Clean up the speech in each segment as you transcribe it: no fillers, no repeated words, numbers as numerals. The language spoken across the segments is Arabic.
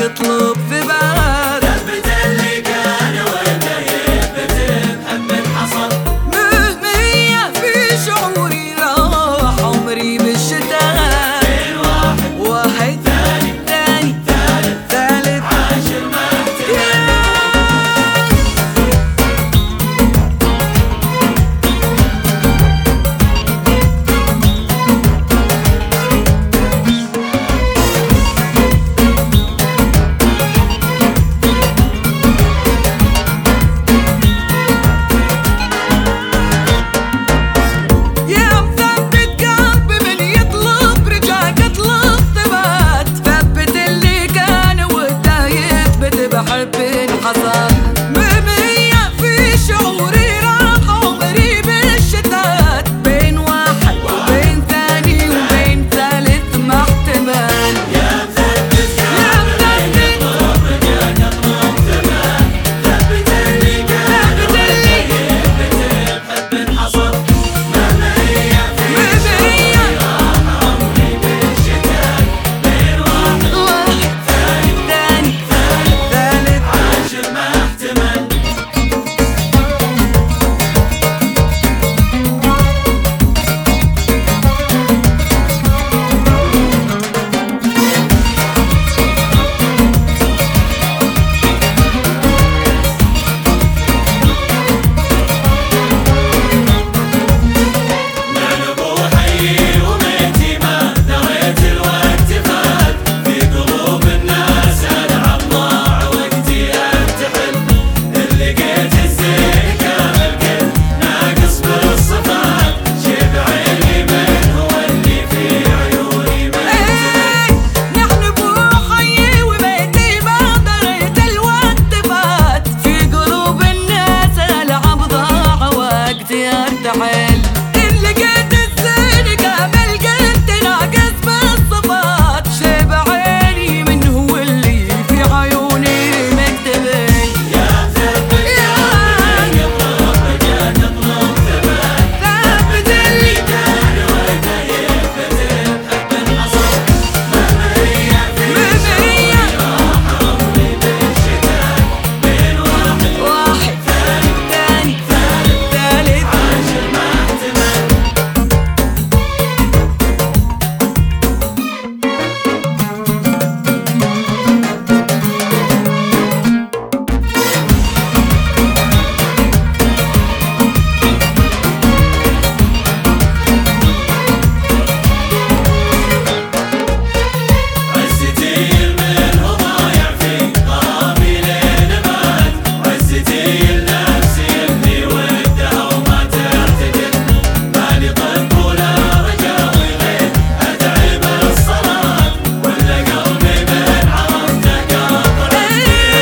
يطلب ثبات. ثبت اللي كان وده يثبت بحب حصل. مهمية في شعوري راح عمري بالشتات. بين واحد واحد ثاني ثاني ثالث عاشر ما احتمل. بحب الحصان. مهمية في شعوري راح عمري بالشتات. بين واحد وبين ثاني وبين ثالث ما احتمال. يا مثبت يا مثبت رجعك اطلب ثبات. ثبت اللي كان وده يثبت بحب حصل. مهمية في شعوري راح عمري بالشتات. بين واحد ثاني عاشر ما احتمل. إن لقيت الزين قابل قلت ناقص بالصفات. شيب عيني من هو اللي في عيوني مكتبين. يا مثبت يا رجعك اطلب ثبات. ثبت اللي كان وده يثبت بحب حصل. مهمية في شعوري راح عمري بالشتات. بين واحد ثاني ثالث عاشر ما احتمل. عزتي منه ضايع في غرامي لين مات. عزتي لنفسي اللي ودها وما تعتدل. مالي طب ولا رجا وغير ادعي بالصلاة. ولا قلبي من عرفته قاطر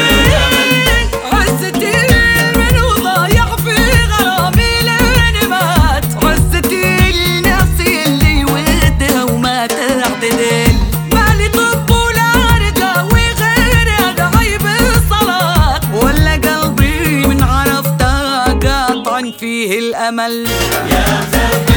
عزتي من ضايع في غرامي لين مات. عزتي لنفسي اللي ودها وما تعتدل. مالي طب ولا رجا وغير ادعي بالصلاة. ولا قلبي من عرفته قاطع فيه الامل. يا مثبت